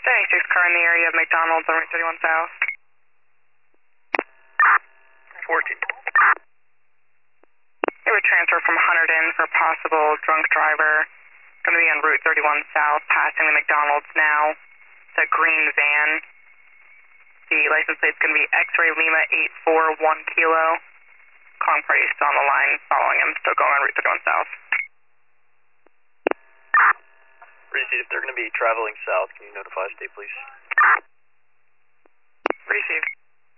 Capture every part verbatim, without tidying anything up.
seventy-six car in the area of McDonald's on Route thirty-one South. fourteen. They would transfer from Hunterdon for possible drunk driver. Going to be on Route thirty-one South, passing the McDonald's now. It's a green van. The license plate is going to be X-Ray Lima eight four one kilo. Calling party still on the line, following him, still going on Route thirty-one South. Received, if they're going to be traveling south, can you notify state police? Received.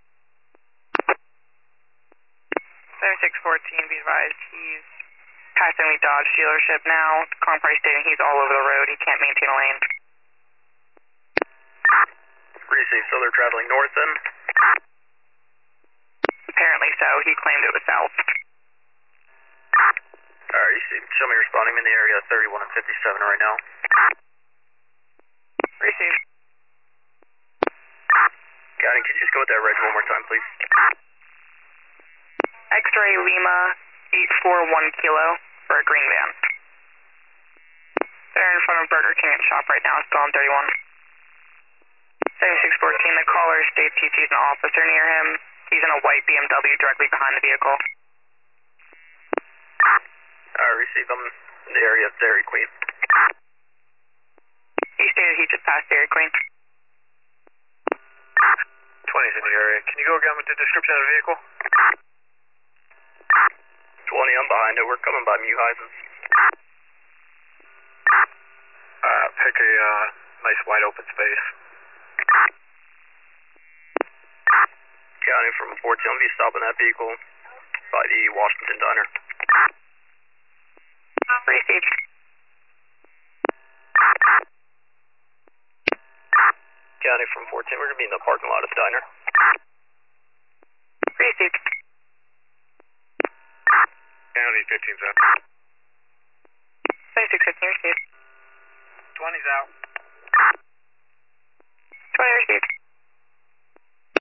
seventy-six fourteen, be advised, he's passing the Dodge dealership now. Calling party stating he's all over the road, he can't maintain a lane. Received, so they're traveling north then? Apparently so, he claimed it was south. Alright, received. Show me responding. I'm in the area thirty-one and fifty-seven right now. Received. Got it, could you just go with that reg one more time, please? X-Ray Lima eight four one kilo for a green van. They're in front of Burger King and shop right now, still on thirty-one. seventy-six fourteen, the caller states he sees an officer near him. He's in a white B M W directly behind the vehicle. Alright, received. I'm in the area of Dairy Queen. He stated he just passed Dairy Queen. twenty's in the area. Can you go again with the description of the vehicle? twenty, I'm behind it. We're coming by Muheisens. Uh, pick a uh, nice wide open space. County from fourteen, I'll be stopping that vehicle by the Washington Diner. Received. County from fourteen, we're going to be in the parking lot of the diner. Received. County fifteen's out. seventy-six fifteen, received. twenty's out. twenty received.